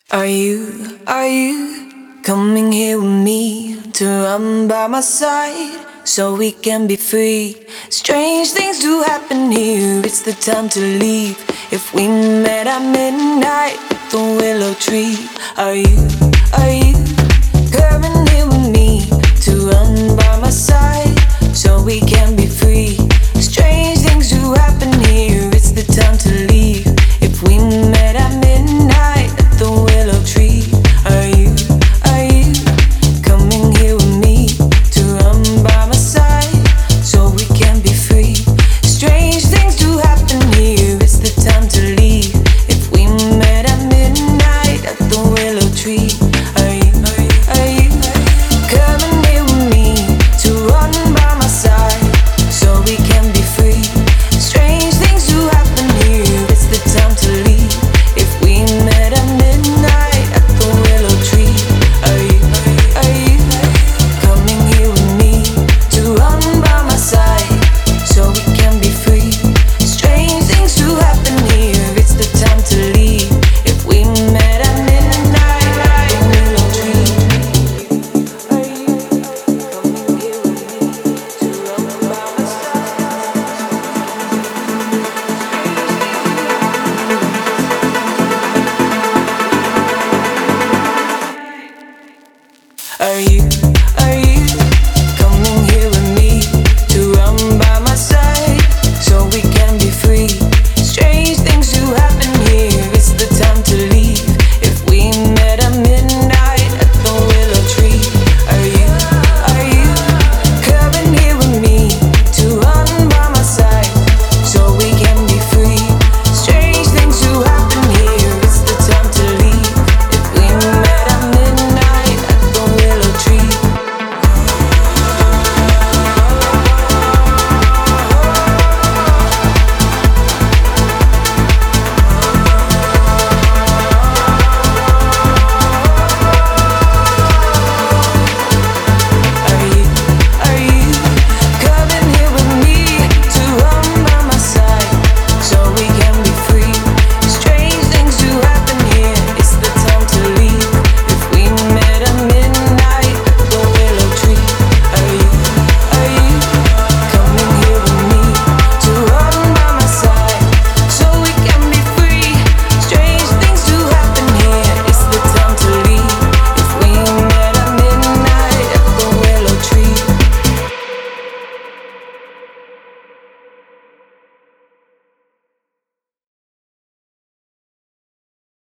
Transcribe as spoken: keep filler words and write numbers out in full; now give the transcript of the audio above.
Are you, are you coming here with me to run by my side so we can be free? Strange things do happen here, it's the time to leave. If we met at midnight at the willow tree, are you, are you coming here with me to run by my side so we can be free? Strange things do happen here, it's the time to leave. If we met at midnight at the willow tree, are you, are you coming here with me to run by my side so we can be free? Strange things do happen here, it's the time to leave. If we met at midnight at the willow tree, are you, are you coming here with me to run by my side so we can be free? Strange things do happen here, it's the time to leave. If we met at midnight at the willow tree, are you, are you coming here with me to run by my side so we can be free? Strange things do happen here, it's the time to leave. If we met at midnight at the willow tree, are you coming here with me to run by my side? Are you